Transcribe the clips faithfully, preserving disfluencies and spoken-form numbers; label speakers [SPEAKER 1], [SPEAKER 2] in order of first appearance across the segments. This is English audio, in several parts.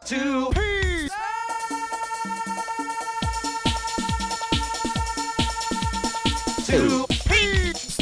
[SPEAKER 1] Two Peace. Two Peace.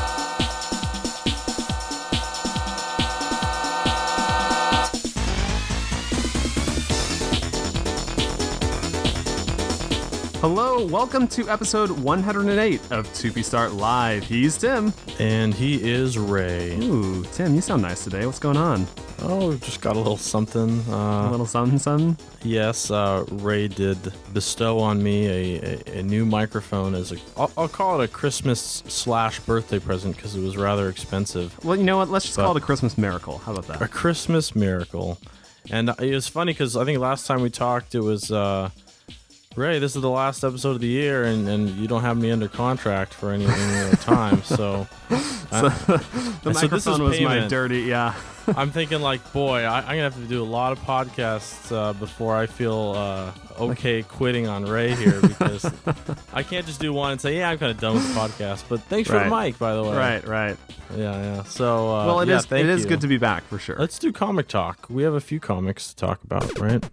[SPEAKER 2] Hello, welcome to episode one hundred eight of two P Start Live. He's Tim.
[SPEAKER 3] And he is Ray.
[SPEAKER 2] Ooh, Tim, you sound nice today. What's going on?
[SPEAKER 3] Oh, just got a little something. Uh,
[SPEAKER 2] A little something, something?
[SPEAKER 3] yes, uh, Ray did bestow on me a, a, a new microphone as a, I'll, I'll call it a Christmas slash birthday present because it was rather expensive.
[SPEAKER 2] Well, you know what? Let's just
[SPEAKER 3] But-
[SPEAKER 2] call it a Christmas miracle. How about
[SPEAKER 3] A
[SPEAKER 2] that?
[SPEAKER 3] Christmas miracle. And it was funny because I think last time we talked, it was, uh, Ray, this is the last episode of the year, and, and you don't have me under contract for any, any more time, so...
[SPEAKER 2] So,
[SPEAKER 3] I,
[SPEAKER 2] the
[SPEAKER 3] and so this is
[SPEAKER 2] microphone was my
[SPEAKER 3] payment.
[SPEAKER 2] dirty, yeah.
[SPEAKER 3] I'm thinking like, boy, I, I'm gonna have to do a lot of podcasts uh, before I feel uh, okay quitting on Ray here because I can't just do one and say, yeah, I'm kind of done with the podcast. But thanks for
[SPEAKER 2] Right.
[SPEAKER 3] the mic, by the way.
[SPEAKER 2] Right, right.
[SPEAKER 3] Yeah, yeah. So, uh,
[SPEAKER 2] Well, it
[SPEAKER 3] yeah,
[SPEAKER 2] is.
[SPEAKER 3] thank
[SPEAKER 2] It is
[SPEAKER 3] you.
[SPEAKER 2] good to be back for sure.
[SPEAKER 3] Let's do comic talk. We have a few comics to talk about, right?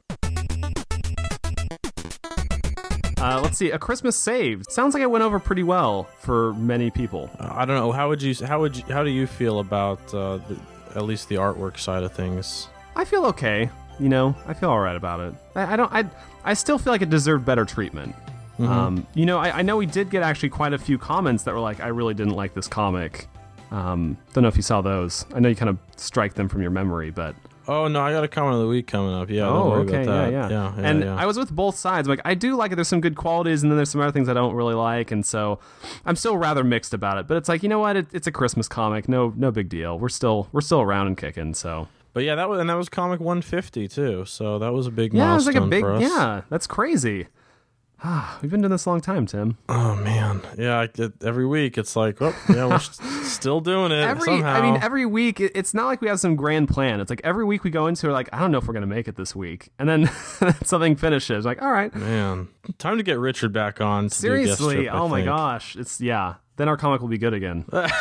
[SPEAKER 2] Uh, let's see. A Christmas Saved. Sounds like it went over pretty well for many people.
[SPEAKER 3] Uh, I don't know. How would you? How would you? How do you feel about uh, the, at least the artwork side of things?
[SPEAKER 2] I feel okay. You know, I feel all right about it. I, I don't. I. I still feel like it deserved better treatment.
[SPEAKER 3] Mm-hmm.
[SPEAKER 2] Um, you know, I, I know we did get actually quite a few comments that were like, "I really didn't like this comic." Um, don't know if you saw those. I know you kind of strike them from your memory, but
[SPEAKER 3] Oh no, I got a comment of the week coming up. Yeah.
[SPEAKER 2] oh,
[SPEAKER 3] don't worry
[SPEAKER 2] okay,
[SPEAKER 3] about that.
[SPEAKER 2] yeah, yeah,
[SPEAKER 3] yeah, yeah
[SPEAKER 2] And
[SPEAKER 3] yeah.
[SPEAKER 2] I was with both sides. Like, I do like it. There's some good qualities, and then there's some other things I don't really like, and so I'm still rather mixed about it. But it's like, you know what? It, it's a Christmas comic. No, no big deal. We're still we're still around and kicking. So
[SPEAKER 3] But yeah, that was and that was comic one fifty too. So that was a big
[SPEAKER 2] yeah, it was
[SPEAKER 3] milestone
[SPEAKER 2] like a big
[SPEAKER 3] for us.
[SPEAKER 2] yeah. That's crazy. Ah, we've been doing this a long time, Tim.
[SPEAKER 3] Oh man, yeah. I get, every week it's like, oh yeah, we're st- still doing it
[SPEAKER 2] Every,
[SPEAKER 3] somehow.
[SPEAKER 2] I mean, every week it, it's not like we have some grand plan. It's like every week we go into it like, I don't know if we're gonna make it this week, and then something finishes. Like, all right,
[SPEAKER 3] man, time to get Richard back on. To do a guest
[SPEAKER 2] seriously,
[SPEAKER 3] trip, I
[SPEAKER 2] oh my
[SPEAKER 3] think.
[SPEAKER 2] gosh, it's yeah. Then our comic will be good again.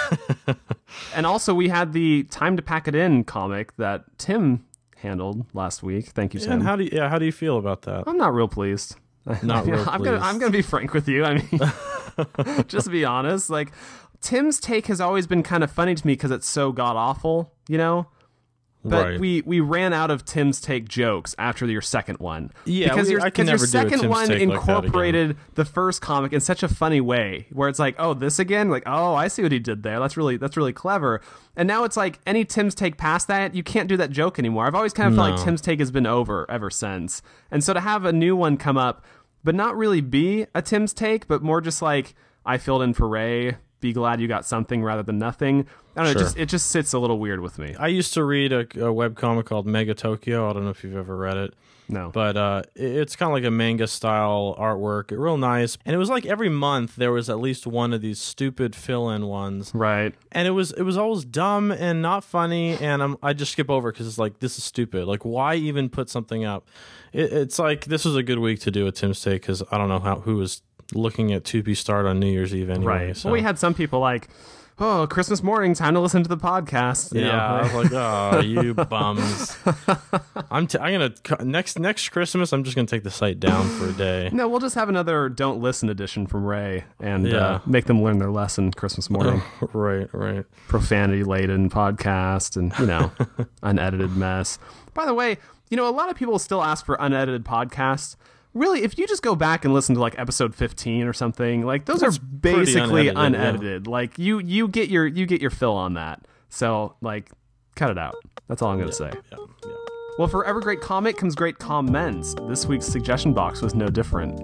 [SPEAKER 2] And also, we had the Time to Pack It In comic that Tim handled last week. Thank you,
[SPEAKER 3] Yeah,
[SPEAKER 2] Tim.
[SPEAKER 3] and how do you, yeah, how do you feel about that?
[SPEAKER 2] I'm not real pleased.
[SPEAKER 3] Not real
[SPEAKER 2] I'm gonna
[SPEAKER 3] pleased.
[SPEAKER 2] I'm gonna be frank with you. I mean, just to be honest, like Tim's take has always been kind of funny to me because it's so god awful, you know. But
[SPEAKER 3] Right.
[SPEAKER 2] we, we ran out of Tim's take jokes after your second one.
[SPEAKER 3] Yeah,
[SPEAKER 2] because
[SPEAKER 3] we-
[SPEAKER 2] your,
[SPEAKER 3] I can
[SPEAKER 2] because
[SPEAKER 3] never
[SPEAKER 2] your
[SPEAKER 3] do a
[SPEAKER 2] second
[SPEAKER 3] Tim's
[SPEAKER 2] one
[SPEAKER 3] take like that again.
[SPEAKER 2] incorporated the first comic in such a funny way, where it's like, oh, this again, like, oh, I see what he did there. That's really that's really clever. And now it's like any Tim's take past that, you can't do that joke anymore. I've always kind of felt
[SPEAKER 3] No.
[SPEAKER 2] like Tim's take has been over ever since. And so to have a new one come up, but not really be a Tim's take, but more just like, I filled in for Ray. Be glad you got something rather than nothing. I don't know.
[SPEAKER 3] Sure.
[SPEAKER 2] It just it just sits a little weird with me.
[SPEAKER 3] I used to read a, a webcomic called Mega Tokyo. I don't know if you've ever read it.
[SPEAKER 2] No.
[SPEAKER 3] But uh, it- it's kind of like a manga style artwork, real nice. And it was like every month there was at least one of these stupid fill-in ones,
[SPEAKER 2] Right.
[SPEAKER 3] and it was it was always dumb and not funny. And I'm, I just skip over because it's like, this is stupid. Like, why even put something up? It, it's like, this was a good week to do a Tim's take because I don't know how who was looking at two P Start on New Year's Eve anyway.
[SPEAKER 2] Right.
[SPEAKER 3] So.
[SPEAKER 2] Well, we had some people like, oh, Christmas morning, time to listen to the podcast. You
[SPEAKER 3] Yeah,
[SPEAKER 2] know?
[SPEAKER 3] I was like, oh, you bums. I'm t- I'm gonna cu- next next Christmas. I'm just gonna take the site down for a day.
[SPEAKER 2] No, we'll just have another Don't Listen edition from Ray and
[SPEAKER 3] Yeah.
[SPEAKER 2] uh, make them learn their lesson Christmas morning.
[SPEAKER 3] right, right.
[SPEAKER 2] Profanity-laden podcast and, you know, unedited mess. By the way, you know, a lot of people still ask for unedited podcasts. Really, if you just go back and listen to like episode fifteen or something, like those
[SPEAKER 3] That's
[SPEAKER 2] are basically
[SPEAKER 3] pretty unedited,
[SPEAKER 2] unedited. Like you you get your you get your fill on that. So like cut it out. That's all I'm gonna say.
[SPEAKER 3] Yeah, yeah.
[SPEAKER 2] Well, for every great comic comes great comments. This week's suggestion box was no different.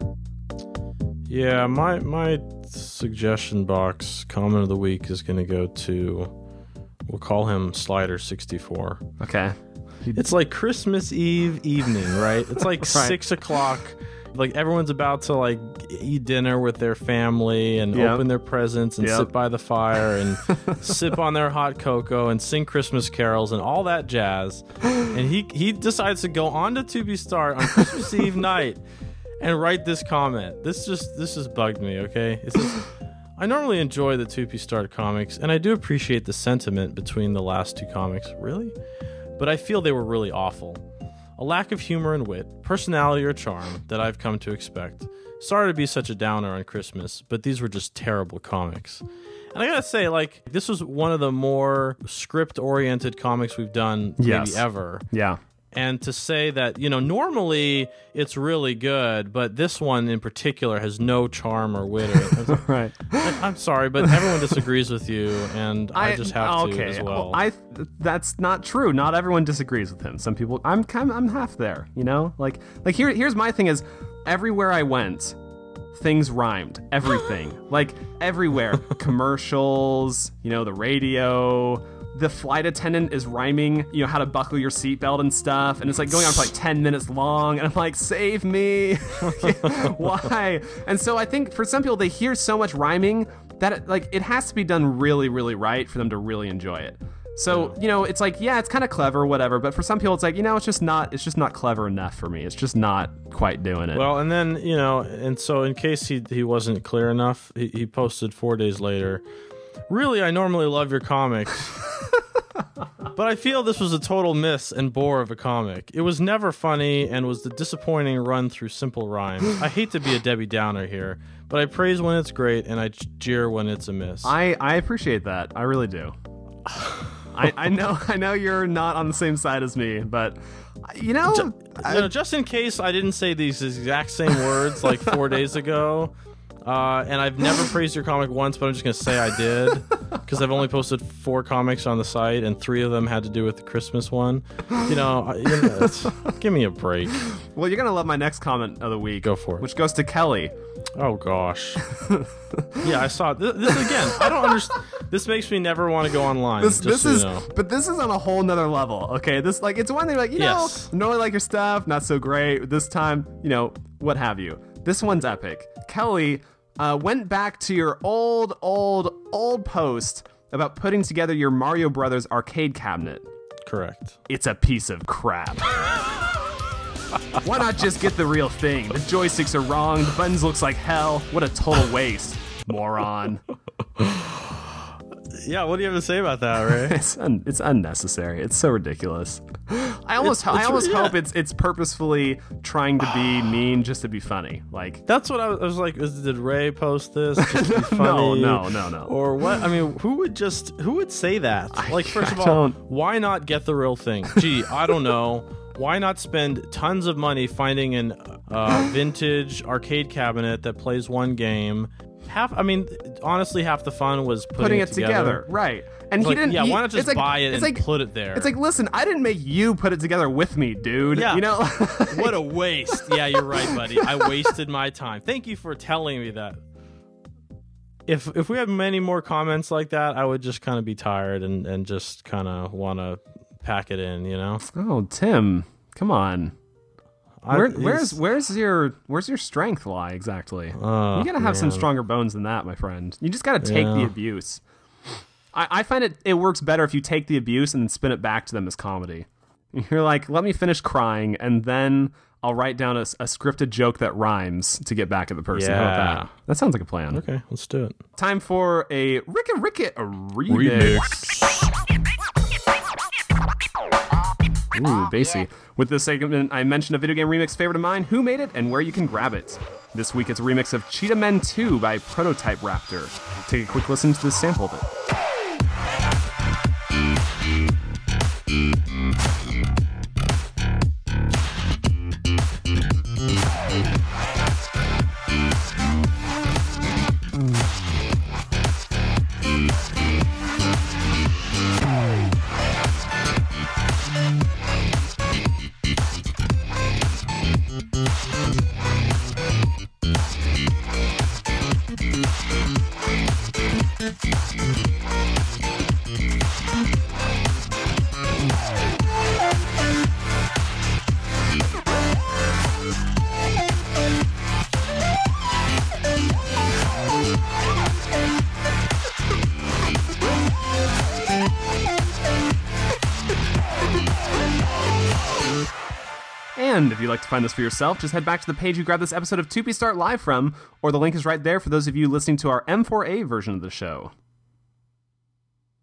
[SPEAKER 3] Yeah, my my suggestion box comment of the week is gonna go to, we'll call him Slider sixty-four.
[SPEAKER 2] Okay.
[SPEAKER 3] It's like Christmas Eve evening, right? It's like
[SPEAKER 2] Right.
[SPEAKER 3] six o'clock. Like everyone's about to like eat dinner with their family and
[SPEAKER 2] Yep.
[SPEAKER 3] open their presents and
[SPEAKER 2] Yep.
[SPEAKER 3] sit by the fire and sip on their hot cocoa and sing Christmas carols and all that jazz. And he he decides to go on to two B Start on Christmas Eve night and write this comment. This just this just bugged me. Okay, it's just, I normally enjoy the two P Start comics and I do appreciate the sentiment between the last two comics. Really. But I feel they were really awful. a lack of humor and wit, personality or charm that I've come to expect. Sorry to be such a downer on Christmas, but these were just terrible comics. And I gotta say, like, this was one of the more script-oriented comics we've done
[SPEAKER 2] Yes.
[SPEAKER 3] maybe ever.
[SPEAKER 2] Yeah.
[SPEAKER 3] And to say that, you know, normally it's really good, but this one in particular has no charm or wit. Or,
[SPEAKER 2] Right.
[SPEAKER 3] I'm sorry, but everyone disagrees with you, and I, just have
[SPEAKER 2] okay.
[SPEAKER 3] to as well.
[SPEAKER 2] I that's not true. Not everyone disagrees with him. Some people. I'm kind. I'm half there. You know, like like here. Here's my thing: is everywhere I went, things rhymed. Everything, like everywhere. Commercials. You know, the radio. The flight attendant is rhyming, you know, how to buckle your seatbelt and stuff, and it's like going on for like ten minutes long, and I'm like, save me. Why? And so I think for some people, they hear so much rhyming that it, like it has to be done really, really right for them to really enjoy it. So, you know, it's like, yeah, it's kind of clever, whatever, but for some people, it's like, you know, it's just not, it's just not clever enough for me. It's just not quite doing it.
[SPEAKER 3] Well, and then, you know, and so in case he he wasn't clear enough, he, he posted four days later, really, I normally love your comics. But I feel this was a total miss and bore of a comic. It was never funny and was the disappointing run through simple rhymes. I hate to be a Debbie Downer here, but I praise when it's great and I jeer when it's a miss.
[SPEAKER 2] I, I appreciate that. I really do. I, I know I know you're not on the same side as me, but you know,
[SPEAKER 3] Ju-
[SPEAKER 2] I-
[SPEAKER 3] you know, just in case I didn't say these exact same words like four days ago, uh, and I've never praised your comic once, but I'm just going to say I did, because I've only posted four comics on the site, and three of them had to do with the Christmas one. You know, I- you know it's- give me a break.
[SPEAKER 2] well, you're gonna love my next comment of the week.
[SPEAKER 3] Go for it.
[SPEAKER 2] Which goes to Kelly.
[SPEAKER 3] Oh, gosh. Yeah, I saw it. This, this again, I don't understand. This makes me never want to go online.
[SPEAKER 2] This,
[SPEAKER 3] just
[SPEAKER 2] this
[SPEAKER 3] so you
[SPEAKER 2] is,
[SPEAKER 3] know.
[SPEAKER 2] but this is on a whole nother level. Okay, this like it's one thing like you
[SPEAKER 3] Yes.
[SPEAKER 2] know, normally like your stuff, not so great. This time, you know, what have you. This one's epic. Kelly uh, went back to your old, old, old post about putting together your Mario Brothers arcade cabinet.
[SPEAKER 3] Correct.
[SPEAKER 2] It's a piece of crap. Why not just get the real thing? The joysticks are wrong. The buttons looks like hell. What a total waste, moron.
[SPEAKER 3] Yeah, what do you have to say about that, Ray?
[SPEAKER 2] It's un- it's unnecessary. It's so ridiculous. I almost
[SPEAKER 3] It's-
[SPEAKER 2] I
[SPEAKER 3] it's-
[SPEAKER 2] almost
[SPEAKER 3] yeah.
[SPEAKER 2] hope it's it's purposefully trying to be mean just to be funny. Like
[SPEAKER 3] That's what I was, I was like. Is, did Ray post this? Just to be
[SPEAKER 2] no
[SPEAKER 3] funny?
[SPEAKER 2] no no no.
[SPEAKER 3] Or what? I mean, who would just who would say that? Like, first of
[SPEAKER 2] I
[SPEAKER 3] all,
[SPEAKER 2] don't-
[SPEAKER 3] why not get the real thing? Gee, I don't know. Why not spend tons of money finding an uh, vintage arcade cabinet that plays one game? Half, I mean, honestly, half the fun was putting,
[SPEAKER 2] Putting it together. right? And he
[SPEAKER 3] Like,
[SPEAKER 2] didn't.
[SPEAKER 3] yeah,
[SPEAKER 2] he-
[SPEAKER 3] why not just
[SPEAKER 2] it's like-
[SPEAKER 3] buy it
[SPEAKER 2] it's
[SPEAKER 3] and
[SPEAKER 2] like,
[SPEAKER 3] put it there?
[SPEAKER 2] It's like, listen, I didn't make you put it together with me, dude.
[SPEAKER 3] Yeah.
[SPEAKER 2] You know.
[SPEAKER 3] What a waste. Yeah, you're right, buddy. I wasted my time. Thank you for telling me that. If if we had many more comments like that, I would just kind of be tired and, and just kind of want to pack it in, you know?
[SPEAKER 2] Oh, Tim, come on.
[SPEAKER 3] I-
[SPEAKER 2] Where,
[SPEAKER 3] it's-
[SPEAKER 2] where's where's your where's your strength lie exactly?
[SPEAKER 3] Oh,
[SPEAKER 2] you gotta have some
[SPEAKER 3] man.
[SPEAKER 2] stronger bones than that, my friend. You just gotta take the
[SPEAKER 3] Yeah.
[SPEAKER 2] abuse. I, I find it it works better if you take the abuse and then spin it back to them as comedy. You're like, let me finish crying, and then I'll write down a, a scripted joke that rhymes to get back at the person. How about
[SPEAKER 3] Yeah.
[SPEAKER 2] that? That sounds like a plan.
[SPEAKER 3] Okay, let's do it.
[SPEAKER 2] Time for a Rick and Ricket a remix. Ooh, bassy. With this segment, I mentioned a video game remix favorite of mine, who made it, and where you can grab it. This week, it's a remix of Cheetah Men two by Prototype Raptor. Take a quick listen to this sample of it. And if you'd like to find this for yourself, just head back to the page you grabbed this episode of two P Start live from, or the link is right there for those of you listening to our M four A version of the show.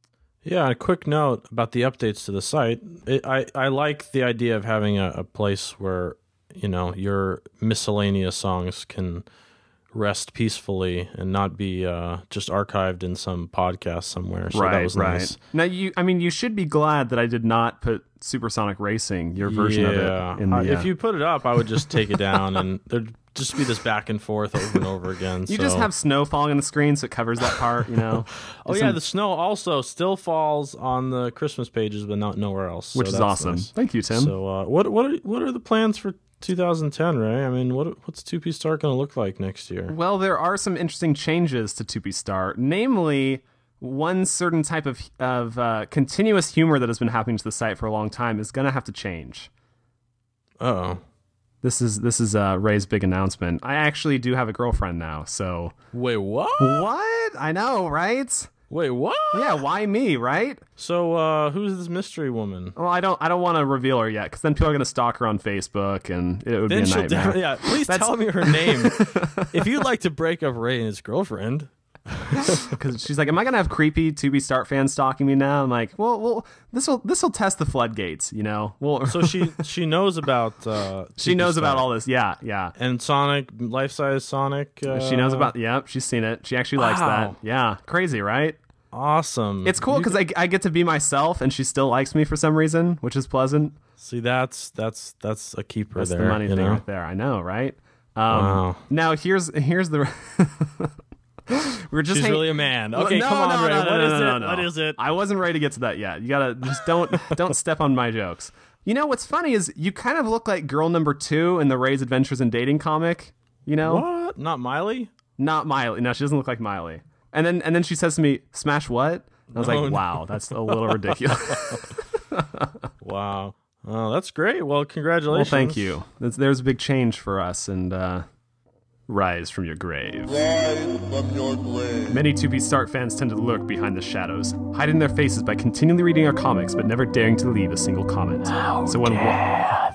[SPEAKER 3] Yeah, a quick note about the updates to the site. It, I, I like the idea of having a, a place where, you know, your miscellaneous songs can rest peacefully and not be uh, just archived in some podcast somewhere. So
[SPEAKER 2] right,
[SPEAKER 3] that was
[SPEAKER 2] right.
[SPEAKER 3] nice.
[SPEAKER 2] Now, you, I mean, you should be glad that I did not put Supersonic Racing, your version
[SPEAKER 3] yeah.
[SPEAKER 2] of it, in the.
[SPEAKER 3] Uh,
[SPEAKER 2] Uh,
[SPEAKER 3] if you put it up, I would just take it down, and there'd just be this back and forth over and over again.
[SPEAKER 2] you
[SPEAKER 3] so.
[SPEAKER 2] just have snow falling on the screen, so it covers that part. You know.
[SPEAKER 3] oh
[SPEAKER 2] Just
[SPEAKER 3] yeah,
[SPEAKER 2] some-
[SPEAKER 3] the snow also still falls on the Christmas pages, but not nowhere else.
[SPEAKER 2] which
[SPEAKER 3] so
[SPEAKER 2] is
[SPEAKER 3] that's
[SPEAKER 2] awesome.
[SPEAKER 3] nice.
[SPEAKER 2] Thank you, Tim.
[SPEAKER 3] So uh, what what are, what are the plans for two thousand ten, Ray? I mean, what what's two P Start going to look like next year?
[SPEAKER 2] Well, there are some interesting changes to two P Star, namely one certain type of of uh, continuous humor that has been happening to the site for a long time is going to have to change.
[SPEAKER 3] Uh-oh.
[SPEAKER 2] This is this is uh, Ray's big announcement. I actually do have a girlfriend now, so
[SPEAKER 3] Wait, what?
[SPEAKER 2] what? I know, right?
[SPEAKER 3] Wait, what?
[SPEAKER 2] Yeah, why me, right?
[SPEAKER 3] So, uh, who's this mystery woman?
[SPEAKER 2] Well, I don't I don't want to reveal her yet, because then people are going to stalk her on Facebook, and it would
[SPEAKER 3] Then
[SPEAKER 2] be a
[SPEAKER 3] she'll
[SPEAKER 2] nightmare.
[SPEAKER 3] definitely, yeah, please
[SPEAKER 2] That's-
[SPEAKER 3] tell me her name. If you'd like to break up Ray and his girlfriend,
[SPEAKER 2] Because she's like, "Am I gonna have creepy two B Start fans stalking me now?" I'm like, "Well, well, this will this will test the floodgates, you know." Well,
[SPEAKER 3] so she she knows about uh,
[SPEAKER 2] she knows about all this. Yeah, yeah.
[SPEAKER 3] and Sonic, life size Sonic. Uh,
[SPEAKER 2] She knows about. Yep, she's seen it. She actually likes
[SPEAKER 3] Wow.
[SPEAKER 2] that. Yeah, crazy, right?
[SPEAKER 3] Awesome.
[SPEAKER 2] It's cool
[SPEAKER 3] You
[SPEAKER 2] because I, I get to be myself, and she still likes me for some reason, which is pleasant.
[SPEAKER 3] see that's that's that's a keeper
[SPEAKER 2] That's
[SPEAKER 3] there.
[SPEAKER 2] the money
[SPEAKER 3] you
[SPEAKER 2] thing
[SPEAKER 3] know?
[SPEAKER 2] right there. I know, right? Um,
[SPEAKER 3] Wow.
[SPEAKER 2] Now here's here's the. We're just
[SPEAKER 3] She's
[SPEAKER 2] hang-
[SPEAKER 3] really a man. Okay,
[SPEAKER 2] No,
[SPEAKER 3] come on,
[SPEAKER 2] no,
[SPEAKER 3] Ray.
[SPEAKER 2] no,
[SPEAKER 3] What
[SPEAKER 2] no,
[SPEAKER 3] is
[SPEAKER 2] no,
[SPEAKER 3] it?
[SPEAKER 2] no, no.
[SPEAKER 3] What is it?
[SPEAKER 2] I wasn't ready to get to that yet. You gotta just don't don't step on my jokes. You know what's funny is you kind of look like girl number two in the Ray's Adventures in Dating comic. You know,
[SPEAKER 3] What? Not Miley?
[SPEAKER 2] not Miley. No, she doesn't look like Miley. And then and then she says to me, "Smash what?" I was
[SPEAKER 3] No,
[SPEAKER 2] like,
[SPEAKER 3] no.
[SPEAKER 2] "Wow, that's a little ridiculous."
[SPEAKER 3] Wow. Oh, that's great. Well,
[SPEAKER 2] Well,
[SPEAKER 3] congratulations.
[SPEAKER 2] thank you. There's, there's a big change for us, and uh, rise from your grave.
[SPEAKER 1] Rise from your grave.
[SPEAKER 2] Many two P Start fans tend to lurk behind the shadows, hiding their faces by continually reading our comics but never daring to leave a single comment. so when one,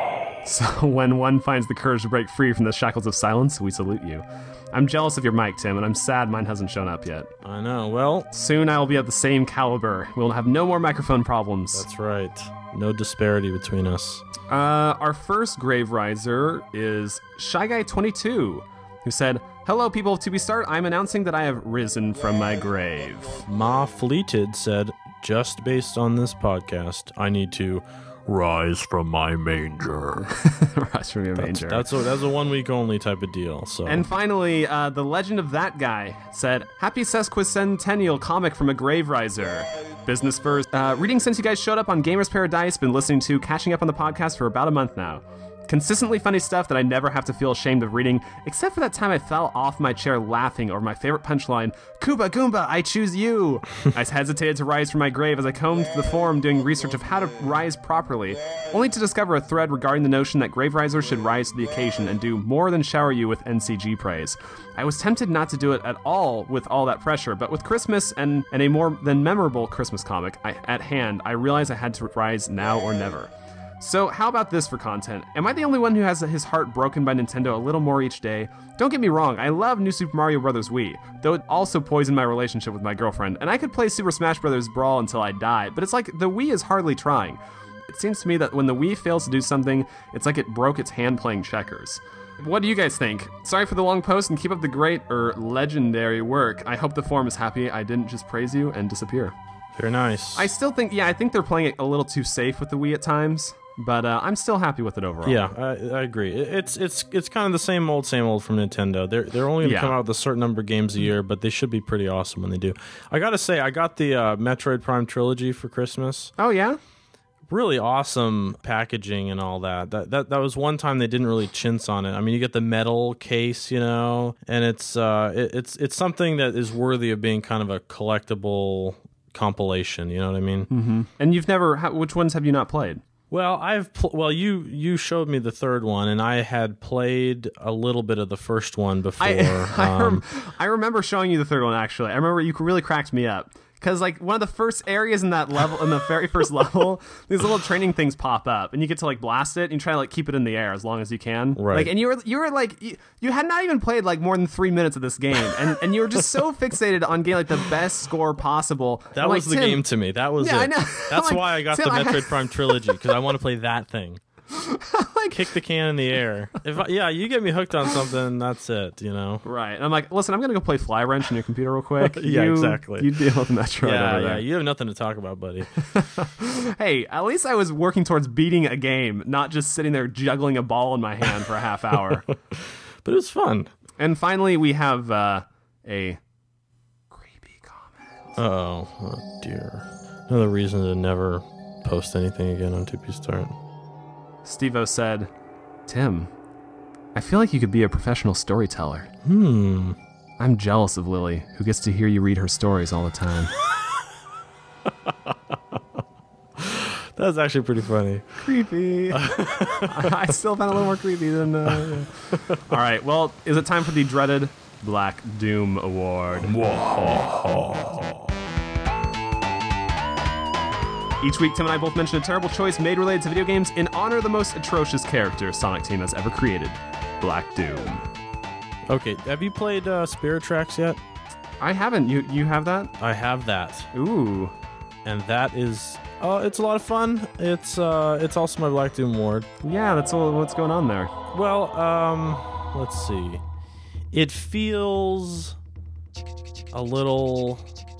[SPEAKER 2] So when one finds the courage to break free from the shackles of silence, we salute you. I'm jealous of your mic, Tim, and I'm sad mine hasn't shown up yet.
[SPEAKER 3] I know. Well,
[SPEAKER 2] Soon I will be at the same caliber. We'll have no more microphone problems.
[SPEAKER 3] that's right. No disparity between us.
[SPEAKER 2] Uh, our first grave riser is Shy Guy twenty-two, who said, "Hello, people of two B Start. I'm announcing that I have risen from my grave."
[SPEAKER 3] Ma Fleeted said, just based on this podcast, I need to rise from my manger.
[SPEAKER 2] Rise from your manger.
[SPEAKER 3] That's a that's a one week only type of deal. So
[SPEAKER 2] And finally, uh, the legend of that guy said, "Happy sesquicentennial comic from a grave riser. Business first. Uh, reading since you guys showed up on Gamers Paradise, been listening to, catching up on the podcast for about a month now. Consistently funny stuff that I never have to feel ashamed of reading, except for that time I fell off my chair laughing over my favorite punchline, Koopa Goomba, I choose you. I hesitated to rise from my grave as I combed the forum doing research of how to rise properly, only to discover a thread regarding the notion that grave risers should rise to the occasion and do more than shower you with N C G praise. I was tempted not to do it at all with all that pressure, but with Christmas and, and a more than memorable Christmas comic I, at hand, I realized I had to rise now or never. So how about this for content? Am I the only one who has his heart broken by Nintendo a little more each day? Don't get me wrong, I love New Super Mario Bros. Wii, though it also poisoned my relationship with my girlfriend, and I could play Super Smash Bros. Brawl until I die, but it's like the Wii is hardly trying. It seems to me that when the Wii fails to do something, it's like it broke its hand playing checkers. What do you guys think? Sorry for the long post, and keep up the great, er, legendary work. I hope the forum is happy I didn't just praise you and disappear.
[SPEAKER 3] very nice.
[SPEAKER 2] I still think, yeah, I think they're playing it a little too safe with the Wii at times. But uh, I'm still happy with it overall.
[SPEAKER 3] Yeah, I, I agree. It- It's it's it's kind of the same old, same old from Nintendo. They're they're only gonna
[SPEAKER 2] Yeah.
[SPEAKER 3] come out with a certain number of games a year, but they should be pretty awesome when they do. I gotta say, I got the uh, Metroid Prime trilogy for Christmas.
[SPEAKER 2] Oh, yeah?
[SPEAKER 3] Really awesome packaging and all that. That that that was one time they didn't really chintz on it. I mean, you get the metal case, you know, and it's uh it, it's it's something that is worthy of being kind of a collectible compilation. You know what I mean?
[SPEAKER 2] Mm-hmm. And you've never, how, which ones have you not played?
[SPEAKER 3] Well, I've pl- well you you showed me the third one, and I had played a little bit of the first one before.
[SPEAKER 2] I, I,
[SPEAKER 3] um,
[SPEAKER 2] rem- I remember showing you the third one, actually. I remember you really cracked me up. because like one of the first areas in that level, in the very first level, these little training things pop up, and you get to like blast it, and you try to like keep it in the air as long as you can.
[SPEAKER 3] Right.
[SPEAKER 2] Like, and you were you were like you, you had not even played like more than three minutes of this game, and and you were just so fixated on getting like the best score possible.
[SPEAKER 3] That
[SPEAKER 2] I'm
[SPEAKER 3] was
[SPEAKER 2] like,
[SPEAKER 3] the
[SPEAKER 2] Tim,
[SPEAKER 3] game to me. That was
[SPEAKER 2] Yeah,
[SPEAKER 3] it.
[SPEAKER 2] I know.
[SPEAKER 3] That's
[SPEAKER 2] Like,
[SPEAKER 3] why I got
[SPEAKER 2] Tim,
[SPEAKER 3] the
[SPEAKER 2] I-
[SPEAKER 3] Metroid Prime trilogy, because I want to play that thing.
[SPEAKER 2] like,
[SPEAKER 3] Kick the can in the air. If I, yeah, you get me hooked on something, that's it. You know.
[SPEAKER 2] right. And I'm like, listen, I'm gonna go play Fly Wrench on your computer real quick.
[SPEAKER 3] Yeah,
[SPEAKER 2] You-
[SPEAKER 3] exactly.
[SPEAKER 2] You deal with Metroid
[SPEAKER 3] Yeah,
[SPEAKER 2] over
[SPEAKER 3] yeah.
[SPEAKER 2] there.
[SPEAKER 3] You have nothing to talk about, buddy.
[SPEAKER 2] Hey, at least I was working towards beating a game, not just sitting there juggling a ball in my hand for a half hour.
[SPEAKER 3] But it was fun.
[SPEAKER 2] And finally, we have uh, a creepy comment.
[SPEAKER 3] Uh-oh. Oh, dear. Another reason to never post anything again on two P Start.
[SPEAKER 2] Steve-O said, Tim, I feel like you could be a professional storyteller.
[SPEAKER 3] Hmm.
[SPEAKER 2] I'm jealous of Lily, who gets to hear you read her stories all the time.
[SPEAKER 3] That's actually pretty funny.
[SPEAKER 2] Creepy. I still found it a little more creepy than... Uh, yeah. All right, well, is it time for the dreaded Black Doom Award? Each week, Tim and I both mention a terrible choice made related to video games in honor of the most atrocious character Sonic Team has ever created, Black Doom.
[SPEAKER 3] Okay, have you played uh, Spirit Tracks yet?
[SPEAKER 2] I haven't. You you have that?
[SPEAKER 3] I have that.
[SPEAKER 2] Ooh.
[SPEAKER 3] And that is... Uh, it's a lot of fun. It's uh, it's also my Black Doom award.
[SPEAKER 2] Yeah, that's all, what's going on there.
[SPEAKER 3] Well, um, let's see. It feels a little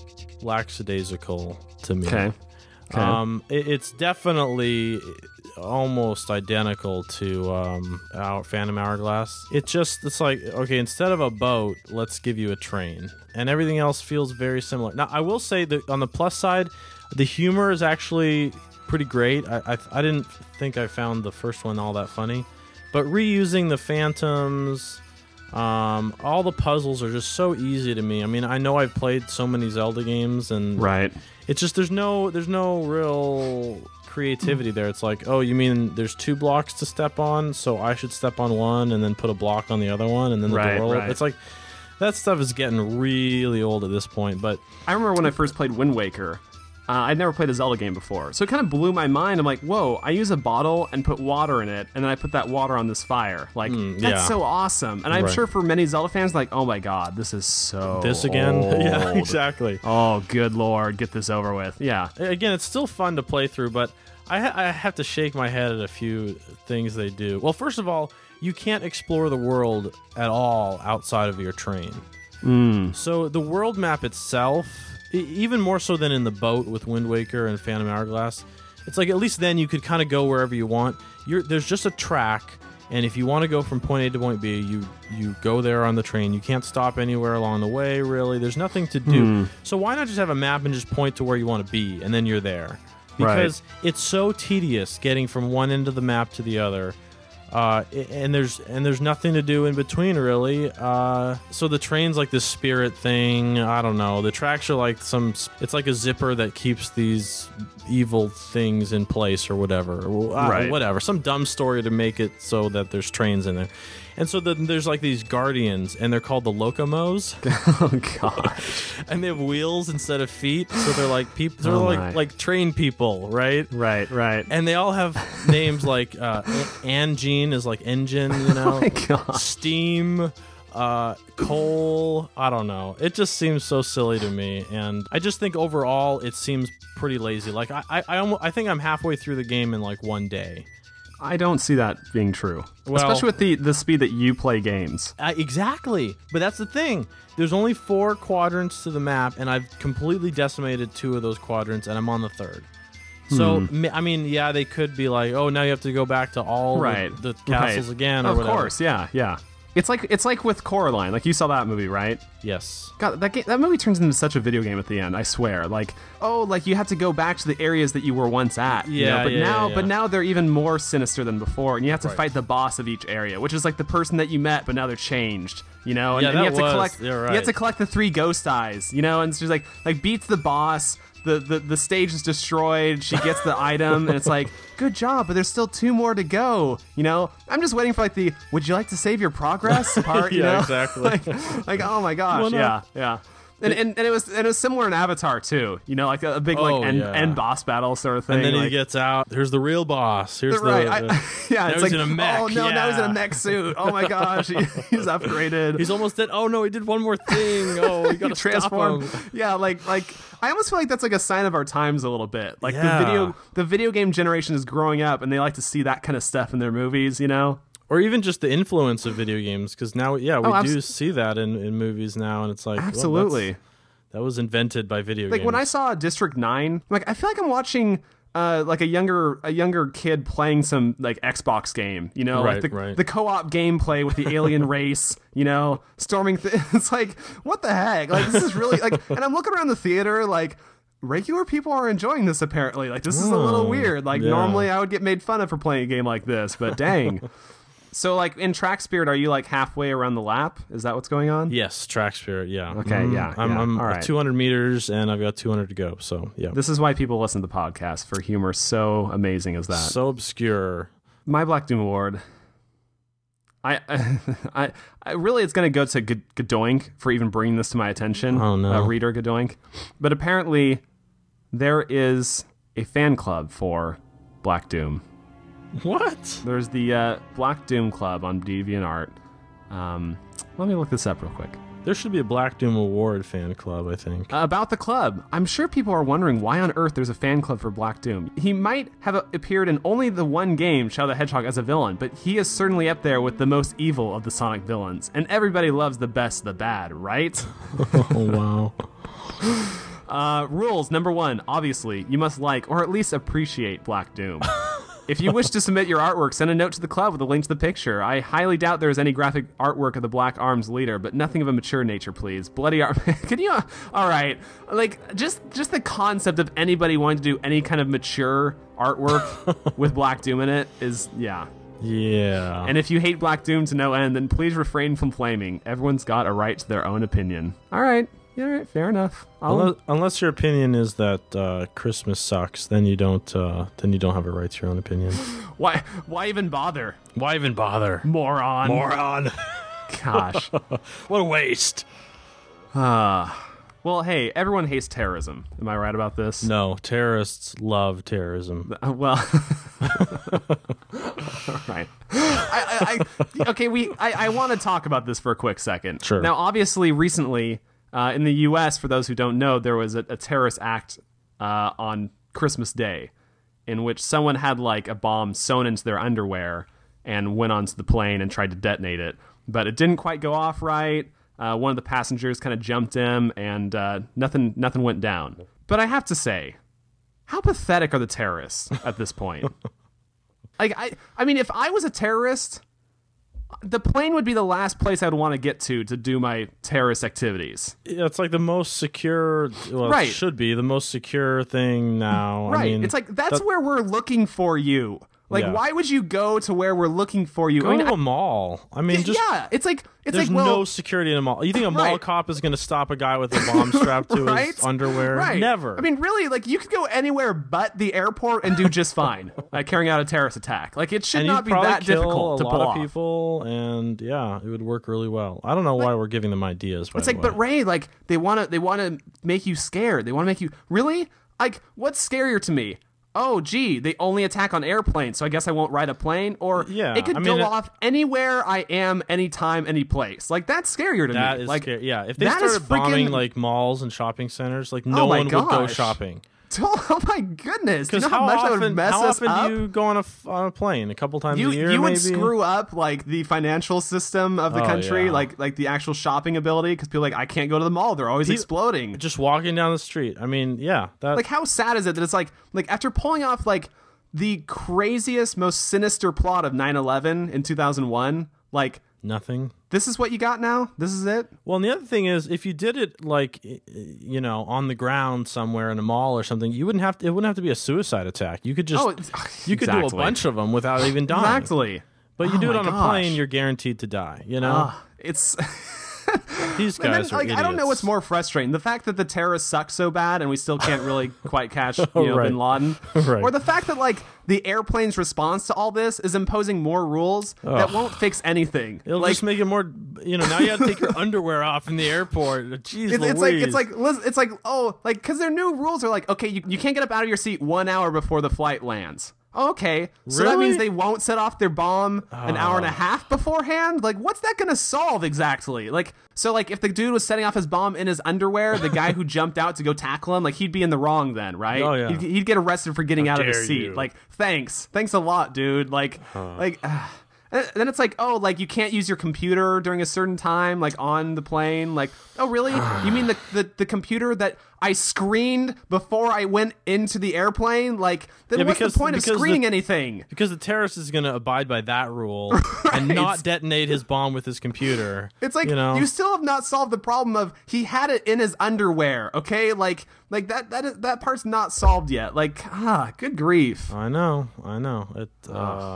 [SPEAKER 3] lackadaisical to me.
[SPEAKER 2] Okay. Okay.
[SPEAKER 3] Um, it, it's definitely almost identical to um, our Phantom Hourglass. It just, it's like, okay, instead of a boat, let's give you a train. And everything else feels very similar. Now, I will say that on the plus side, the humor is actually pretty great. I, I, I didn't think I found the first one all that funny. But reusing the Phantoms, um, all the puzzles are just so easy to me. I mean, I know I've played so many Zelda games, and
[SPEAKER 2] Right.
[SPEAKER 3] it's just there's no there's no real creativity there. It's like, oh, you mean there's two blocks to step on, so I should step on one and then put a block on the other one, and then the
[SPEAKER 2] Right,
[SPEAKER 3] door will-
[SPEAKER 2] right.
[SPEAKER 3] It's like that stuff is getting really old at this point. But
[SPEAKER 2] I remember when I first played Wind Waker, uh, I'd never played a Zelda game before. So it kind of blew my mind. I'm like, whoa, I use a bottle and put water in it, and then I put that water on this fire. Like,
[SPEAKER 3] Mm,
[SPEAKER 2] that's
[SPEAKER 3] yeah.
[SPEAKER 2] so awesome. And I'm
[SPEAKER 3] Right.
[SPEAKER 2] sure for many Zelda fans, like, oh my god, this is so
[SPEAKER 3] this again, yeah,
[SPEAKER 2] old.
[SPEAKER 3] exactly.
[SPEAKER 2] Oh, good lord, get this over with. Yeah.
[SPEAKER 3] Again, it's still fun to play through, but I, ha- I have to shake my head at a few things they do. Well, first of all, you can't explore the world at all outside of your train.
[SPEAKER 2] Mm.
[SPEAKER 3] So the world map itself, e- even more so than in the boat with Wind Waker and Phantom Hourglass, it's like at least then you could kind of go wherever you want. You're, there's just a track, and if you want to go from point A to point B, you you go there on the train. You can't stop anywhere along the way, really. There's nothing to do.
[SPEAKER 2] Hmm.
[SPEAKER 3] So why not just have a map and just point to where you want to be, and then you're there?
[SPEAKER 2] Right.
[SPEAKER 3] Because it's so tedious getting from one end of the map to the other. Uh, and there's and there's nothing to do in between, really. Uh, so the train's like this spirit thing. I don't know. The tracks are like some. It's like a zipper that keeps these evil things in place, or whatever. Uh,
[SPEAKER 2] Right.
[SPEAKER 3] Whatever. Some dumb story to make it so that there's trains in there. And so then there's like these guardians, and they're called the Locomos,
[SPEAKER 2] Oh god.
[SPEAKER 3] and they have wheels instead of feet. So they're like people. They're
[SPEAKER 2] Oh
[SPEAKER 3] like
[SPEAKER 2] my.
[SPEAKER 3] like train people, right?
[SPEAKER 2] Right, right.
[SPEAKER 3] And they all have names like uh, Angine is like engine, you know.
[SPEAKER 2] Oh my god.
[SPEAKER 3] Steam, uh, coal. I don't know. It just seems so silly to me, and I just think overall it seems pretty lazy. Like I, I, I, almost, I think I'm halfway through the game in like one day.
[SPEAKER 2] I don't see that being true.
[SPEAKER 3] Well-
[SPEAKER 2] Especially with the, the speed that you play games.
[SPEAKER 3] Uh, exactly, but that's the thing. There's only four quadrants to the map, and I've completely decimated two of those quadrants, and I'm on the third. So,
[SPEAKER 2] Hmm.
[SPEAKER 3] mi- I mean, yeah, they could be like, oh, now you have to go back to all the-
[SPEAKER 2] Right.
[SPEAKER 3] the, castles
[SPEAKER 2] Right.
[SPEAKER 3] again, or
[SPEAKER 2] Of
[SPEAKER 3] whatever.
[SPEAKER 2] course, yeah, yeah. It's like it's like with Coraline. Like you saw that movie, right?
[SPEAKER 3] Yes.
[SPEAKER 2] God, that game, that movie turns into such a video game at the end. I swear. Like, oh, like you have to go back to the areas that you were once at. you
[SPEAKER 3] Yeah,
[SPEAKER 2] know? But
[SPEAKER 3] yeah,
[SPEAKER 2] now,
[SPEAKER 3] yeah,
[SPEAKER 2] but
[SPEAKER 3] yeah.
[SPEAKER 2] now they're even more sinister than before, and you have to
[SPEAKER 3] Right.
[SPEAKER 2] fight the boss of each area, which is like the person that you met, but now they're changed. You know, and,
[SPEAKER 3] Yeah,
[SPEAKER 2] and you
[SPEAKER 3] that
[SPEAKER 2] have to
[SPEAKER 3] was-
[SPEAKER 2] collect.
[SPEAKER 3] you're
[SPEAKER 2] You have
[SPEAKER 3] right.
[SPEAKER 2] to collect the three ghost eyes. You know, and it's just like like beats the boss. The, the, the stage is destroyed. She gets the item, and it's like, good job, but there's still two more to go. You know, I'm just waiting for like the "Would you like to save your progress?" part. You
[SPEAKER 3] Yeah,
[SPEAKER 2] know?
[SPEAKER 3] exactly.
[SPEAKER 2] like, like, oh my gosh,
[SPEAKER 3] Why
[SPEAKER 2] yeah,
[SPEAKER 3] not?
[SPEAKER 2] yeah. And, and and it was and it was similar in Avatar too. You know, like a, a big
[SPEAKER 3] Oh,
[SPEAKER 2] like end,
[SPEAKER 3] yeah.
[SPEAKER 2] end boss battle sort of thing.
[SPEAKER 3] And then
[SPEAKER 2] like,
[SPEAKER 3] he gets out. Here's the real boss. Here's the,
[SPEAKER 2] right. I,
[SPEAKER 3] the
[SPEAKER 2] yeah,
[SPEAKER 3] now
[SPEAKER 2] it's
[SPEAKER 3] he's
[SPEAKER 2] like
[SPEAKER 3] in a mech.
[SPEAKER 2] oh no, now he's in
[SPEAKER 3] yeah.
[SPEAKER 2] a mech suit. Oh my gosh, he, he's upgraded.
[SPEAKER 3] He's almost dead. Oh no, he did one more thing. Oh, we gotta stop
[SPEAKER 2] transformed.
[SPEAKER 3] him.
[SPEAKER 2] Yeah, like like I almost feel like that's like a sign of our times a little bit. Like
[SPEAKER 3] Yeah.
[SPEAKER 2] the video the video game generation is growing up, and they like to see that kind of stuff in their movies. You know.
[SPEAKER 3] Or even just the influence of video games, because now, yeah, we
[SPEAKER 2] Oh, abs-
[SPEAKER 3] do see that in, in movies now, and it's like well,
[SPEAKER 2] Absolutely.
[SPEAKER 3] that's- that was invented by video
[SPEAKER 2] Like
[SPEAKER 3] games.
[SPEAKER 2] when I saw District Nine, like I feel like I'm watching uh, like a younger a younger kid playing some like Xbox game, you know,
[SPEAKER 3] Right,
[SPEAKER 2] like the,
[SPEAKER 3] right.
[SPEAKER 2] the co-op gameplay with the alien race, you know, storming. Th- it's like what the heck? Like this is really like, and I'm looking around the theater like. Regular people are enjoying this apparently. Like this is a little
[SPEAKER 3] Oh,
[SPEAKER 2] weird. Like
[SPEAKER 3] yeah.
[SPEAKER 2] normally I would get made fun of for playing a game like this, but dang. So like in Track Spirit, are you like halfway around the lap? Is that what's going on?
[SPEAKER 3] Yes, Track Spirit, yeah.
[SPEAKER 2] Okay,
[SPEAKER 3] Mhm.
[SPEAKER 2] yeah,
[SPEAKER 3] I'm,
[SPEAKER 2] yeah.
[SPEAKER 3] I'm
[SPEAKER 2] All
[SPEAKER 3] at
[SPEAKER 2] right.
[SPEAKER 3] two hundred meters, and I've got two hundred to go, so yeah.
[SPEAKER 2] This is why people listen to the podcast for humor so amazing as that.
[SPEAKER 3] So obscure.
[SPEAKER 2] My Black Doom Award. I, I, I really, it's going to go to G- Godoink for even bringing this to my attention.
[SPEAKER 3] Oh, no.
[SPEAKER 2] uh, reader Godoink. But apparently, there is a fan club for Black Doom.
[SPEAKER 3] What?
[SPEAKER 2] There's the uh, Black Doom Club on DeviantArt. Um, let me look this up real quick.
[SPEAKER 3] There should be a Black Doom Award fan club, I think.
[SPEAKER 2] Uh, about the club. I'm sure people are wondering why on earth there's a fan club for Black Doom. He might have uh, appeared in only the one game, Shadow the Hedgehog, as a villain, but he is certainly up there with the most evil of the Sonic villains. And everybody loves the best of the bad, right?
[SPEAKER 3] Oh, wow.
[SPEAKER 2] Uh, rules. Number one, obviously, you must like or at least appreciate Black Doom. If you wish to submit your artwork, send a note to the club with a link to the picture. I highly doubt there is any graphic artwork of the Black Arms leader, but nothing of a mature nature, please. Bloody art. Can you? Uh, all right. Like just just the concept of anybody wanting to do any kind of mature artwork with Black Doom in it is yeah.
[SPEAKER 3] Yeah.
[SPEAKER 2] And if you hate Black Doom to no end, then please refrain from flaming. Everyone's got a right to their own opinion. All right. Yeah, all right, fair enough. I'll,
[SPEAKER 3] Unless, unless your opinion is that uh, Christmas sucks, then you don't. Uh, then you don't have a right to your own opinion.
[SPEAKER 2] why? Why even bother,
[SPEAKER 3] Why even bother?
[SPEAKER 2] moron?
[SPEAKER 3] Moron!
[SPEAKER 2] Gosh.
[SPEAKER 3] What a waste.
[SPEAKER 2] Uh, well, hey, everyone hates terrorism. Am I right about this?
[SPEAKER 3] No, terrorists love terrorism.
[SPEAKER 2] Uh, well, all right. I, I, I, okay, we. I, I want to talk about this for a quick second.
[SPEAKER 3] Sure.
[SPEAKER 2] Now, obviously, recently uh, in the U S, for those who don't know, there was a, a terrorist act uh, on Christmas Day, in which someone had like a bomb sewn into their underwear and went onto the plane and tried to detonate it, but it didn't quite go off right. Uh, one of the passengers kind of jumped him, and uh, nothing nothing went down. But I have to say, how pathetic are the terrorists at this point? Like I, I mean, if I was a terrorist, the plane would be the last place I'd want to get to to do my terrorist activities.
[SPEAKER 3] Yeah, it's like the most secure. Well,
[SPEAKER 2] Right.
[SPEAKER 3] it should be the most secure thing now.
[SPEAKER 2] Right?
[SPEAKER 3] I mean,
[SPEAKER 2] it's like that's
[SPEAKER 3] that-
[SPEAKER 2] where we're looking for you. Like,
[SPEAKER 3] Yeah.
[SPEAKER 2] why would you go to where we're looking for you?
[SPEAKER 3] go
[SPEAKER 2] I mean,
[SPEAKER 3] to
[SPEAKER 2] I-
[SPEAKER 3] a mall. I mean, just
[SPEAKER 2] yeah, it's like it's
[SPEAKER 3] there's
[SPEAKER 2] like well,
[SPEAKER 3] no security in a mall. You think a mall
[SPEAKER 2] Right.
[SPEAKER 3] cop is going to stop a guy with a bomb strapped to
[SPEAKER 2] right?
[SPEAKER 3] his underwear?
[SPEAKER 2] Right.
[SPEAKER 3] Never.
[SPEAKER 2] I mean, really, like you could go anywhere but the airport and do just fine, like carrying out a terrorist attack. Like it should
[SPEAKER 3] and
[SPEAKER 2] not
[SPEAKER 3] you'd
[SPEAKER 2] be
[SPEAKER 3] probably
[SPEAKER 2] that
[SPEAKER 3] kill
[SPEAKER 2] difficult
[SPEAKER 3] a
[SPEAKER 2] to
[SPEAKER 3] lot
[SPEAKER 2] pull
[SPEAKER 3] of
[SPEAKER 2] off.
[SPEAKER 3] people, and yeah, it would work really well. I don't know why we're giving them ideas. By
[SPEAKER 2] It's
[SPEAKER 3] the
[SPEAKER 2] like,
[SPEAKER 3] way.
[SPEAKER 2] but Ray, like they want to, they want to make you scared. They want to make you really like. What's scarier to me? Oh, gee, they only attack on airplanes, so I guess I won't ride a plane. Or
[SPEAKER 3] Yeah,
[SPEAKER 2] it could
[SPEAKER 3] I
[SPEAKER 2] go
[SPEAKER 3] mean, it-
[SPEAKER 2] off anywhere I am, anytime, any place. Like that's scarier to
[SPEAKER 3] That
[SPEAKER 2] me.
[SPEAKER 3] is
[SPEAKER 2] like,
[SPEAKER 3] scary. Yeah, if they
[SPEAKER 2] that is
[SPEAKER 3] started bombing
[SPEAKER 2] freaking-
[SPEAKER 3] like malls and shopping centers, like no
[SPEAKER 2] Oh my
[SPEAKER 3] one would go
[SPEAKER 2] gosh.
[SPEAKER 3] shopping.
[SPEAKER 2] oh my goodness! Do you
[SPEAKER 3] Because
[SPEAKER 2] know how,
[SPEAKER 3] how,
[SPEAKER 2] much
[SPEAKER 3] often,
[SPEAKER 2] that would mess
[SPEAKER 3] how
[SPEAKER 2] us
[SPEAKER 3] often
[SPEAKER 2] up?
[SPEAKER 3] do you go on a, f- on a plane? A couple times
[SPEAKER 2] you
[SPEAKER 3] a year,
[SPEAKER 2] you would
[SPEAKER 3] maybe?
[SPEAKER 2] screw up like the financial system of the
[SPEAKER 3] Oh,
[SPEAKER 2] country,
[SPEAKER 3] yeah.
[SPEAKER 2] like like the actual shopping ability, because people are like I can't go to the mall; they're always
[SPEAKER 3] Pe-
[SPEAKER 2] exploding.
[SPEAKER 3] Just walking down the street. I mean, yeah, that
[SPEAKER 2] Like how sad is it that it's like like after pulling off like the craziest, most sinister plot of nine eleven in two thousand one, like
[SPEAKER 3] nothing.
[SPEAKER 2] this is what you got now? This is it?
[SPEAKER 3] Well, and the other thing is, if you did it like y- you know on the ground somewhere in a mall or something, you wouldn't have to. It wouldn't have to be a suicide attack. You could just
[SPEAKER 2] Oh, it's-
[SPEAKER 3] you could do a
[SPEAKER 2] exactly.
[SPEAKER 3] bunch of them without even dying.
[SPEAKER 2] Exactly.
[SPEAKER 3] But you
[SPEAKER 2] Oh
[SPEAKER 3] do it
[SPEAKER 2] my
[SPEAKER 3] on a
[SPEAKER 2] gosh.
[SPEAKER 3] plane, you're guaranteed to die. You know.
[SPEAKER 2] Ah, it's
[SPEAKER 3] These
[SPEAKER 2] And
[SPEAKER 3] guys
[SPEAKER 2] then,
[SPEAKER 3] are
[SPEAKER 2] like,
[SPEAKER 3] idiots.
[SPEAKER 2] I don't know what's more frustrating: the fact that the terrorists suck so bad and we still can't really quite catch, you
[SPEAKER 3] Oh,
[SPEAKER 2] know,
[SPEAKER 3] right.
[SPEAKER 2] Bin Laden,
[SPEAKER 3] Right.
[SPEAKER 2] or the fact that like the airplane's response to all this is imposing more rules that won't fix anything.
[SPEAKER 3] It'll
[SPEAKER 2] like,
[SPEAKER 3] just make it more. You know, now you got to take your underwear off in the airport. Jeez,
[SPEAKER 2] It's, it's like
[SPEAKER 3] Louise.
[SPEAKER 2] it's like lis- it's like oh like because their new rules are like okay you, you can't get up out of your seat one hour before the flight lands. Okay, so that
[SPEAKER 3] Really?
[SPEAKER 2] means they won't set off their bomb an hour and a half beforehand. Like, what's that gonna solve exactly? Like, so like if the dude was setting off his bomb in his underwear, the guy who jumped out to go tackle him, like he'd be in the wrong then, right?
[SPEAKER 3] Oh, yeah.
[SPEAKER 2] He'd, he'd get arrested for getting
[SPEAKER 3] How
[SPEAKER 2] out of his
[SPEAKER 3] dare
[SPEAKER 2] seat.
[SPEAKER 3] you.
[SPEAKER 2] Like, thanks, thanks a lot, dude. Like, like. Uh, And then it's like, oh, like you can't use your computer during a certain time, like on the plane. Like, oh, really? You mean the, the, the computer that I screened before I went into the airplane? Like, then
[SPEAKER 3] Yeah,
[SPEAKER 2] what's
[SPEAKER 3] because-
[SPEAKER 2] the point of
[SPEAKER 3] because
[SPEAKER 2] screening
[SPEAKER 3] the-
[SPEAKER 2] anything?
[SPEAKER 3] Because the terrorist is going to abide by that rule and not detonate his bomb with his computer.
[SPEAKER 2] It's like
[SPEAKER 3] you know,
[SPEAKER 2] you still have not solved the problem of he had it in his underwear. Okay, like like that that is, that part's not solved yet. Like, ah, good grief.
[SPEAKER 3] I know, I know. It. Uh,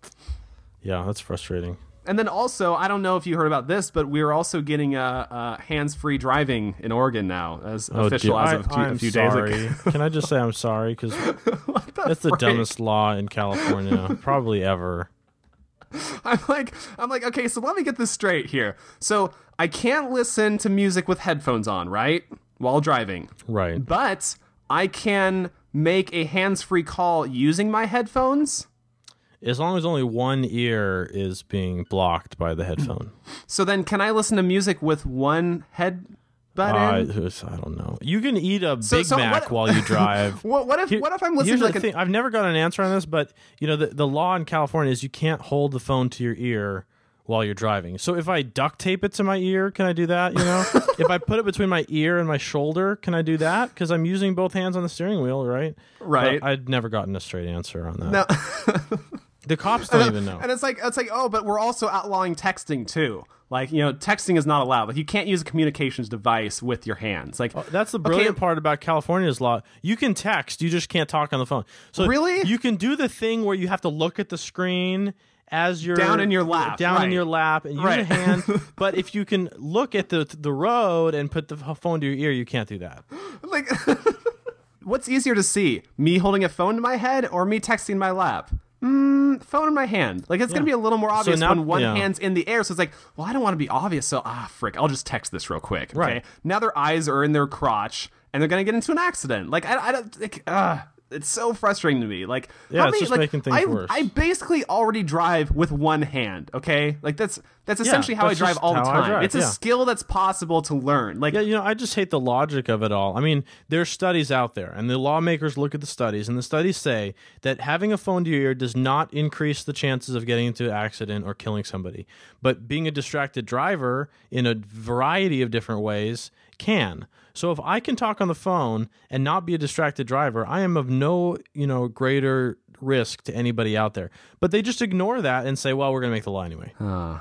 [SPEAKER 3] yeah, that's frustrating.
[SPEAKER 2] And then also, I don't know if you heard about this, but we're also getting uh, uh, hands-free driving in Oregon now, as official
[SPEAKER 3] dear.
[SPEAKER 2] as
[SPEAKER 3] I,
[SPEAKER 2] of two,
[SPEAKER 3] I'm
[SPEAKER 2] a few
[SPEAKER 3] sorry.
[SPEAKER 2] days ago.
[SPEAKER 3] Can I just say I'm sorry? Because
[SPEAKER 2] What
[SPEAKER 3] that's the
[SPEAKER 2] frick?
[SPEAKER 3] dumbest law in California, probably ever.
[SPEAKER 2] I'm like, I'm like, okay, so let me get this straight here. So I can't listen to music with headphones on, right, while driving,
[SPEAKER 3] Right.
[SPEAKER 2] but I can make a hands-free call using my headphones.
[SPEAKER 3] As long as only one ear is being blocked by the headphone.
[SPEAKER 2] So then, can I listen to music with one headbud
[SPEAKER 3] Uh,
[SPEAKER 2] in?
[SPEAKER 3] I don't know. You can eat a
[SPEAKER 2] So-
[SPEAKER 3] Big
[SPEAKER 2] so
[SPEAKER 3] Mac
[SPEAKER 2] what-
[SPEAKER 3] while you drive.
[SPEAKER 2] What, what if
[SPEAKER 3] Here-
[SPEAKER 2] what if I'm listening
[SPEAKER 3] here's
[SPEAKER 2] to like
[SPEAKER 3] the
[SPEAKER 2] an,
[SPEAKER 3] thing. I've never got an answer on this, but you know the the law in California is you can't hold the phone to your ear while you're driving. So if I duct tape it to my ear, can I do that? You know, if I put it between my ear and my shoulder, can I do that? Because I'm using both hands on the steering wheel, right?
[SPEAKER 2] Right.
[SPEAKER 3] But I'd never gotten a straight answer on that.
[SPEAKER 2] no.
[SPEAKER 3] The cops don't even know.
[SPEAKER 2] And it's like it's like oh, but we're also outlawing texting too. Like, you know, texting is not allowed. Like, you can't use a communications device with your hands. Like,
[SPEAKER 3] Oh, that's the brilliant part about California's law. You can text, you just can't talk on the phone. So
[SPEAKER 2] Really?
[SPEAKER 3] you can do the thing where you have to look at the screen as you're
[SPEAKER 2] Down in your lap,
[SPEAKER 3] down in
[SPEAKER 2] right.
[SPEAKER 3] your lap, and use
[SPEAKER 2] Right.
[SPEAKER 3] a hand. But if you can look at the the road and put the phone to your ear, you can't do that.
[SPEAKER 2] like, what's easier to see? Me holding a phone to my head or me texting my lap? Mm, phone in my hand. Like, it's
[SPEAKER 3] Yeah.
[SPEAKER 2] gonna be a little more obvious
[SPEAKER 3] now-
[SPEAKER 2] when one
[SPEAKER 3] yeah.
[SPEAKER 2] hand's in the air. So it's like, well, I don't want to be obvious. So ah, frick, I'll just text this real quick. Okay.
[SPEAKER 3] Right.
[SPEAKER 2] Now their eyes are in their crotch and they're gonna get into an accident. Like, I, I don't. Like, ah. It's so frustrating to me. Like,
[SPEAKER 3] Yeah,
[SPEAKER 2] how
[SPEAKER 3] it's
[SPEAKER 2] many,
[SPEAKER 3] just
[SPEAKER 2] like,
[SPEAKER 3] making things
[SPEAKER 2] I,
[SPEAKER 3] worse.
[SPEAKER 2] I basically already drive with one hand. Okay, like that's that's essentially how I
[SPEAKER 3] that's
[SPEAKER 2] drive
[SPEAKER 3] just
[SPEAKER 2] all the
[SPEAKER 3] how I
[SPEAKER 2] time.
[SPEAKER 3] drive,
[SPEAKER 2] It's a
[SPEAKER 3] yeah.
[SPEAKER 2] skill that's possible to learn. Like,
[SPEAKER 3] Yeah, you know, I just hate the logic of it all. I mean, there's studies out there, and the lawmakers look at the studies, and the studies say that having a phone to your ear does not increase the chances of getting into an accident or killing somebody. But being a distracted driver in a variety of different ways can. So if I can talk on the phone and not be a distracted driver, I am of no, you know, greater risk to anybody out there. But they just ignore that and say, well, we're going to make the law anyway.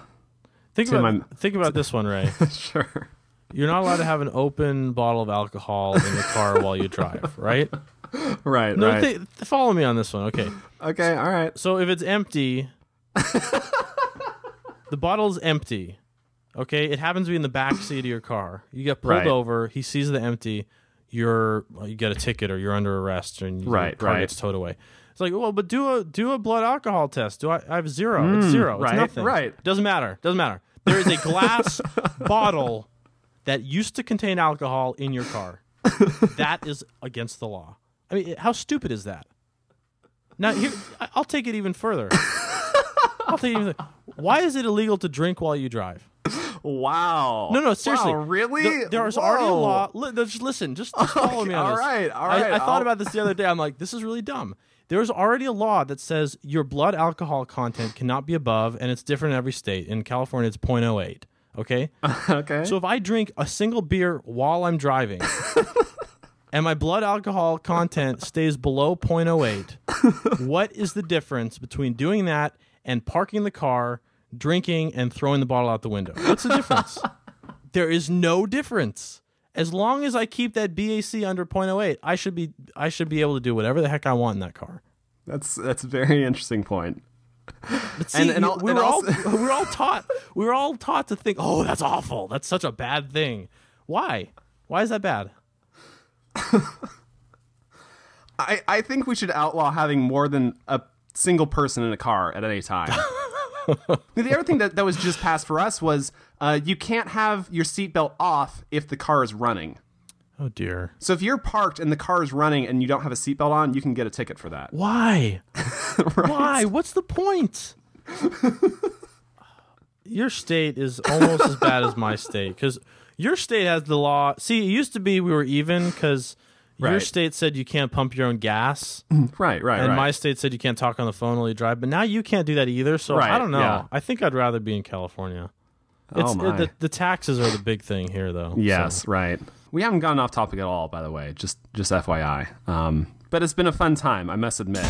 [SPEAKER 3] think
[SPEAKER 2] Tim,
[SPEAKER 3] about
[SPEAKER 2] I'm-
[SPEAKER 3] think about this one, Ray.
[SPEAKER 2] sure.
[SPEAKER 3] You're not allowed to have an open bottle of alcohol in the car while you drive, right?
[SPEAKER 2] Right,
[SPEAKER 3] No,
[SPEAKER 2] right.
[SPEAKER 3] th- follow me on this one. Okay.
[SPEAKER 2] okay, all right.
[SPEAKER 3] So if it's empty, the bottle's empty. Okay, it happens to be in the back seat of your car. You get pulled
[SPEAKER 2] Right.
[SPEAKER 3] over. He sees the empty. You're well, you get a ticket or you're under arrest and your
[SPEAKER 2] Right,
[SPEAKER 3] car
[SPEAKER 2] right.
[SPEAKER 3] gets towed away. It's like, well, but do a do a blood alcohol test. Do I? I have zero. it's zero. It's
[SPEAKER 2] right,
[SPEAKER 3] nothing.
[SPEAKER 2] right.
[SPEAKER 3] Doesn't matter. Doesn't matter. There is a glass bottle that used to contain alcohol in your car. That is against the law. I mean, how stupid is that? Now, here, I- I'll take it even further. I'll take it even further. Why is it illegal to drink while you drive?
[SPEAKER 2] Wow.
[SPEAKER 3] No, no, seriously.
[SPEAKER 2] Wow, really?
[SPEAKER 3] There- there's already a
[SPEAKER 2] Whoa.
[SPEAKER 3] law. Li- just listen. Just, just follow me on
[SPEAKER 2] all
[SPEAKER 3] this.
[SPEAKER 2] right, all
[SPEAKER 3] I-
[SPEAKER 2] right,
[SPEAKER 3] I, thought
[SPEAKER 2] I'll-
[SPEAKER 3] about this the other day. I'm like, this is really dumb. There's already a law that says your blood alcohol content cannot be above, and it's different in every state. In California, it's zero point zero eight. Okay?
[SPEAKER 2] Okay.
[SPEAKER 3] So if I drink a single beer while I'm driving and my blood alcohol content stays below zero point zero eight, what is the difference between doing that and parking the car, drinking, and throwing the bottle out the window? What's the difference? There is no difference. As long as I keep that B A C under zero point zero eight, I should be I should be able to do whatever the heck I want in that car.
[SPEAKER 2] That's that's a very interesting point.
[SPEAKER 3] But see,
[SPEAKER 2] And- and
[SPEAKER 3] you-
[SPEAKER 2] I'll-
[SPEAKER 3] we
[SPEAKER 2] and
[SPEAKER 3] were all
[SPEAKER 2] also-
[SPEAKER 3] we were all taught we were all taught to think, oh, that's awful. That's such a bad thing. Why? Why is that bad?
[SPEAKER 2] I, I think we should outlaw having more than a single person in a car at any time. The other thing that, that was just passed for us was uh, you can't have your seatbelt off if the car is running.
[SPEAKER 3] Oh dear.
[SPEAKER 2] So if you're parked and the car is running and you don't have a seatbelt on, you can get a ticket for that.
[SPEAKER 3] Why? Why? What's the point? Your state is almost as bad as my state because your state has the law. See, it used to be we were even because your
[SPEAKER 2] Right.
[SPEAKER 3] state said you can't pump your own gas,
[SPEAKER 2] Right, right,
[SPEAKER 3] and
[SPEAKER 2] right.
[SPEAKER 3] my state said you can't talk on the phone while you drive. But now you can't do that either. So
[SPEAKER 2] Right,
[SPEAKER 3] I don't know.
[SPEAKER 2] yeah.
[SPEAKER 3] I think I'd rather be in California.
[SPEAKER 2] Oh,
[SPEAKER 3] It's
[SPEAKER 2] my.
[SPEAKER 3] the, the taxes are the big thing here, though.
[SPEAKER 2] Yes,
[SPEAKER 3] So.
[SPEAKER 2] right. We haven't gone off topic at all, by the way. Just just F Y I. Um, but it's been a fun time, I must admit.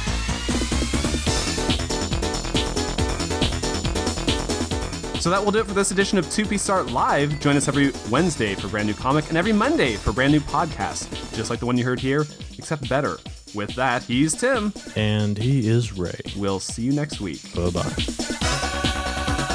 [SPEAKER 2] So that will do it for this edition of two P Start Live. Join us every Wednesday for a brand new comic and every Monday for a brand new podcast, just like the one you heard here, except better. With that, he's Tim.
[SPEAKER 3] And he is Ray.
[SPEAKER 2] We'll see you next week.
[SPEAKER 3] Bye bye.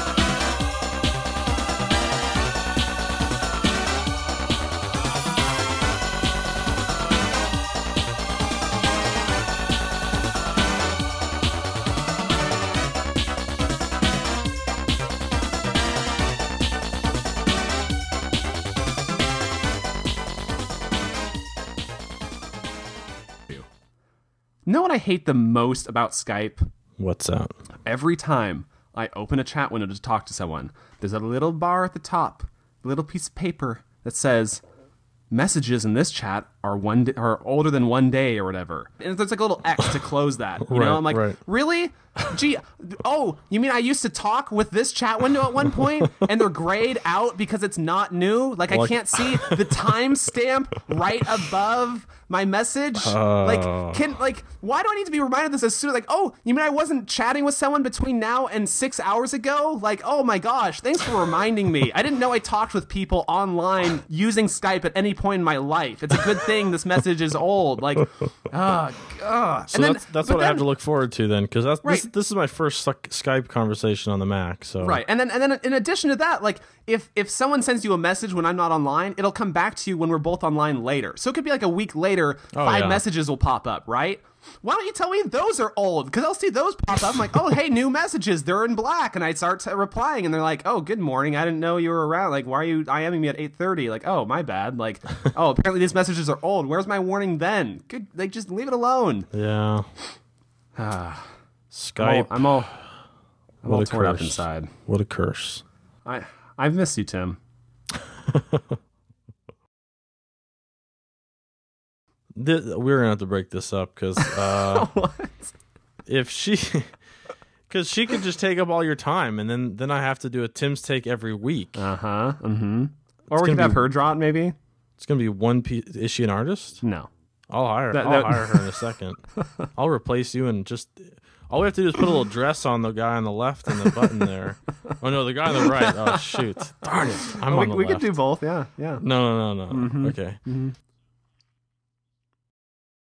[SPEAKER 2] Know what I hate the most about Skype?
[SPEAKER 3] What's that?
[SPEAKER 2] Every time I open a chat window to talk to someone, there's a little bar at the top, a little piece of paper that says, messages in this chat are one day, are older than one day or whatever. And there's like a little X to close that. You
[SPEAKER 3] Right,
[SPEAKER 2] know, I'm like,
[SPEAKER 3] right.
[SPEAKER 2] really? Gee, oh, you mean I used to talk with this chat window at one point and they're grayed out because it's not new? Like, I
[SPEAKER 3] Like-
[SPEAKER 2] can't see the timestamp right above my message.
[SPEAKER 3] Oh.
[SPEAKER 2] Like, can like, why do I need to be reminded of this as soon as like, oh, you mean I wasn't chatting with someone between now and six hours ago? Like, oh my gosh, thanks for reminding me. I didn't know I talked with people online using Skype at any point in my life. It's a good thing this message is old. Like, oh god.
[SPEAKER 3] So that's that's what I have to look forward to then, because that's this,
[SPEAKER 2] Right.
[SPEAKER 3] this is my first Sky- Skype conversation on the Mac. So
[SPEAKER 2] Right, and then and then in addition to that, like if if someone sends you a message when I'm not online, it'll come back to you when we're both online later. So it could be like a week later,
[SPEAKER 3] Oh,
[SPEAKER 2] five
[SPEAKER 3] yeah.
[SPEAKER 2] messages will pop up, right? Why don't you tell me those are old? Because I'll see those pop up. I'm like, oh, hey, new messages. They're in black, and I start t- replying, and they're like, oh, good morning. I didn't know you were around. Like, why are you IMing me at eight thirty? Like, oh, my bad. Like, oh, apparently these messages are old. Where's my warning then? Good, like, just leave it alone.
[SPEAKER 3] yeah.
[SPEAKER 2] I'm all,
[SPEAKER 3] Skype.
[SPEAKER 2] I'm all, I'm all
[SPEAKER 3] What a
[SPEAKER 2] torn up
[SPEAKER 3] curse.
[SPEAKER 2] inside.
[SPEAKER 3] What a curse.
[SPEAKER 2] I I've missed you, Tim.
[SPEAKER 3] This, we're gonna have to break this up because uh,
[SPEAKER 2] What?
[SPEAKER 3] if she, because she could just take up all your time, and then then I have to do a Tim's take every week.
[SPEAKER 2] Uh huh. Mm-hmm. Or we
[SPEAKER 3] gonna
[SPEAKER 2] could have
[SPEAKER 3] be-
[SPEAKER 2] her draw it, maybe.
[SPEAKER 3] It's gonna be one piece. Is she an artist?
[SPEAKER 2] No.
[SPEAKER 3] I'll hire.
[SPEAKER 2] That-
[SPEAKER 3] I'll
[SPEAKER 2] that-
[SPEAKER 3] hire her in a second. I'll replace you and just. All we have to do is put a little dress on the guy on the left and the button there. Oh no, the guy on the right. Oh shoot! Darn it! I'm
[SPEAKER 2] we
[SPEAKER 3] on the
[SPEAKER 2] we
[SPEAKER 3] left.
[SPEAKER 2] could do both. Yeah. Yeah.
[SPEAKER 3] No, no, no, no. Okay.